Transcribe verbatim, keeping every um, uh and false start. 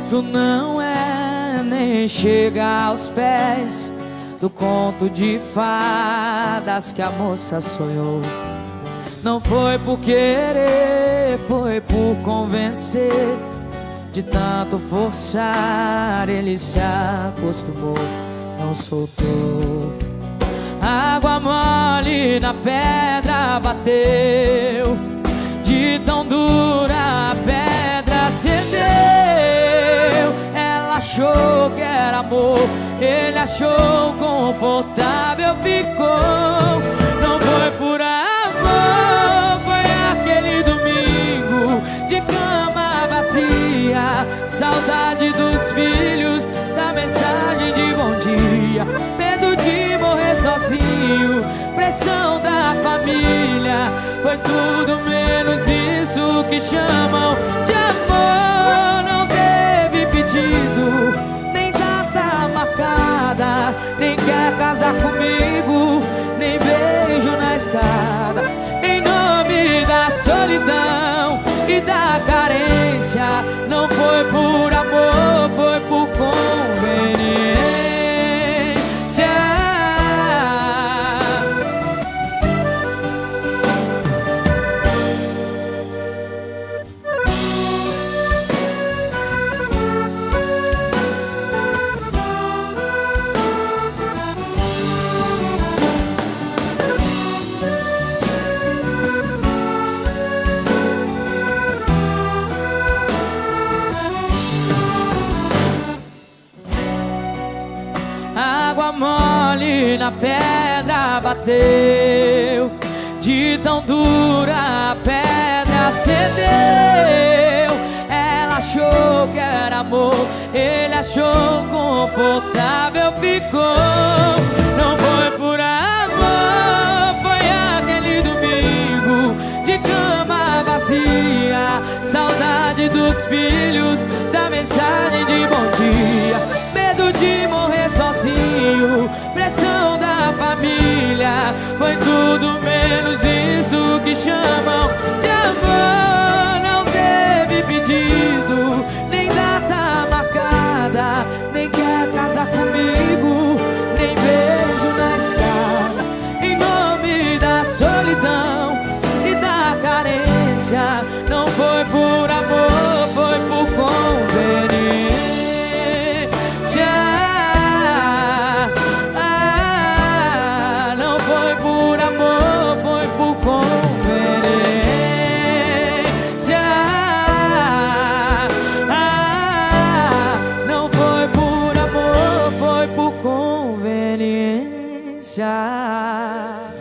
bonito não é, nem chega aos pés do conto de fadas que a moça sonhou. Não foi por querer, foi por convencer. De tanto forçar, ele se acostumou, não soltou. Água mole na pedra bateu, de tão dura a pedra cedeu. Ela achou que era amor, ele achou confortável, ficou. Não foi por amor, foi aquele domingo de cama vazia, saudade dos filhos, da mensagem de bom dia, medo de morrer sozinho, pressão da família. Foi tudo menos isso que chamam de amor. Não teve pedido, nem data marcada, nem quer casar comigo, nem beijo na escada. Em nome da solidão e da carência, não foi por amor, foi por conveniência. Água mole na pedra bateu, de tão dura a pedra cedeu. Ela achou que era amor, ele achou confortável, ficou. Não foi por amor, foi aquele domingo de cama vazia, saudade dos filhos, da mensagem de bom dia, medo de morrer sozinho, pressão da família. Foi tudo menos isso que chamam de amor. Não teve pedido, nem data marcada, nem quer casar comigo, nem beijo na escada. Em nome da solidão e da carência, não foi por amor, foi por conveniência. Conveniência.